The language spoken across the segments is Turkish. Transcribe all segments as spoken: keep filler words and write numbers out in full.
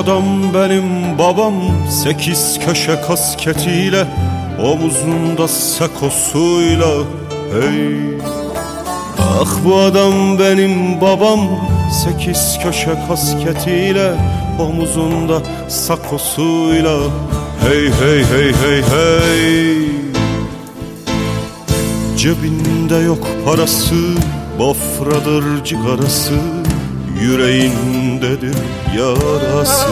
adam benim babam, sekiz köşe kasketiyle, omuzunda sakosuyla. Hey, ah bu adam benim babam, sekiz köşe kasketiyle, omuzunda sakosuyla. Hey hey hey hey hey. Cebinde yok parası, bafradır cigarası, yüreğindedir yarası.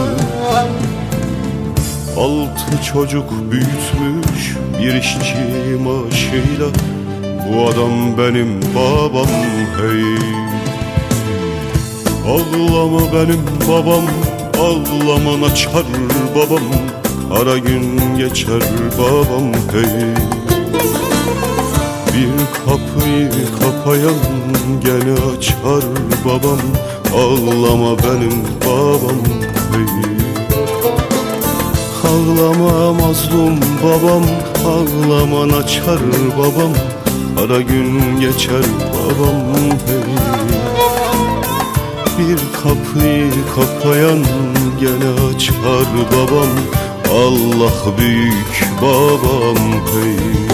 Altı çocuk büyütmüş bir işçi maaşıyla, bu adam benim babam. Hey, ağlama benim babam, ağlaman açar babam, kara gün geçer babam. Hey, bir kapıyı kapayan gene açar babam, ağlama benim babam. Hey, ağlama mazlum babam, ağlaman açar babam, kara gün geçer babam. Hey, bir kapıyı kapayan gene açar babam, Allah büyük babam. Hey,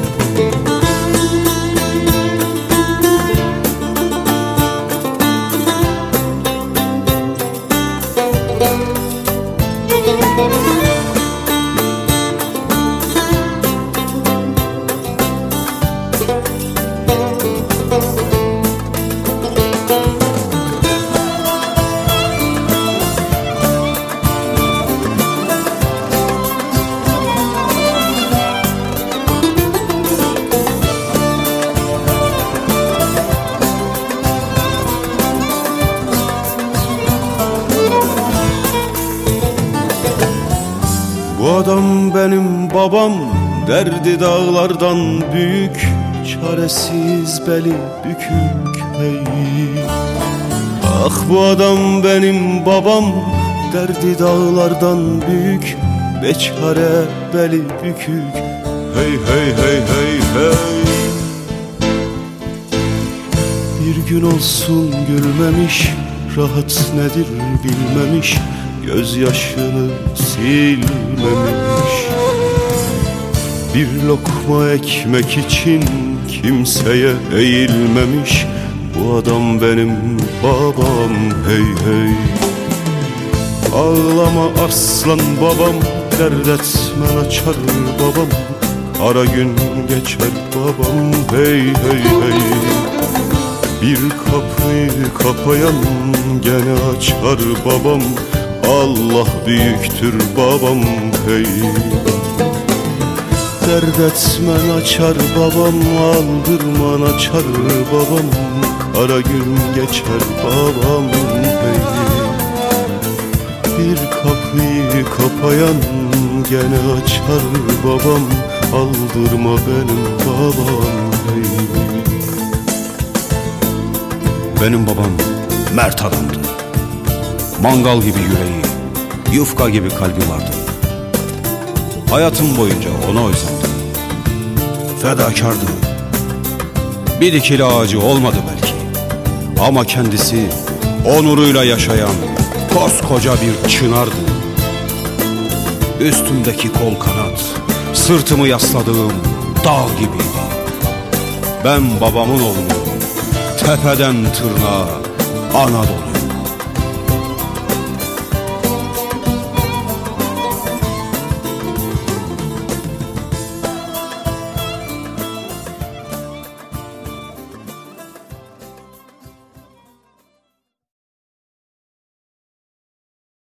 bu adam benim babam, derdi dağlardan büyük, çaresiz beli bükük. Hey, ah bu adam benim babam, derdi dağlardan büyük, beçare beli bükük. Hey hey hey hey hey. Bir gün olsun gülmemiş, rahat nedir bilmemiş, gözyaşını silmemiş. Bir lokma ekmek için kimseye eğilmemiş, bu adam benim babam. Hey hey, ağlama arslan babam, dert etmen açar babam, kara gün geçer babam. Hey hey hey, bir kapıyı kapayan gene açar babam, Allah büyüktür babam. Hey, dert etmen açar babam, aldırman açar babam, kara gün geçer babam. Hey, bir kapıyı kapayan gene açar babam, aldırma benim babam. Hey, benim babam mert adamdı. Mangal gibi yüreği, yufka gibi kalbi vardı. Hayatım boyunca ona özledim. Fedakardı. Bir dikili ağacı olmadı belki, ama kendisi onuruyla yaşayan koskoca bir çınardı. Üstümdeki kol kanat, sırtımı yasladığım dağ gibiydi. Ben babamın oğluyum, tepeden tırnağa Anadolu.